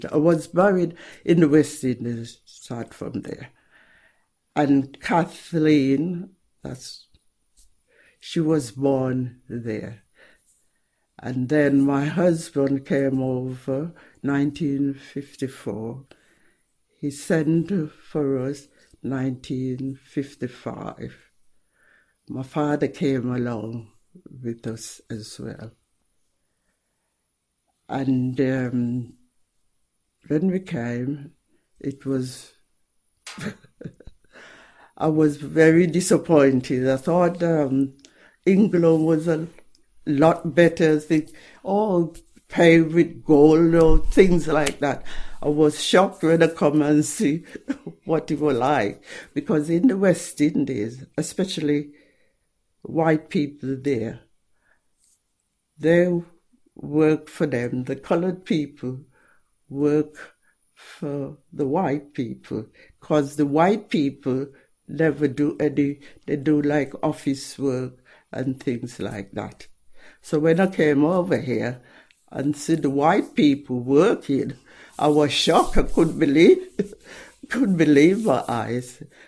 I was married in the West Indies, start from there. And Kathleen, she was born there. And then my husband came over 1954. He sent for us 1955. My father came along with us as well. And when we came, it was... I was very disappointed. I thought England was a lot better. Paved with gold or things like that. I was shocked when I come and see what it was like. Because in the West Indies, especially white people there, they work for them. The colored people work for the white people. Because the white people never do any, they do like office work and things like that. So when I came over here and see the white people working, I was shocked. I couldn't believe my eyes.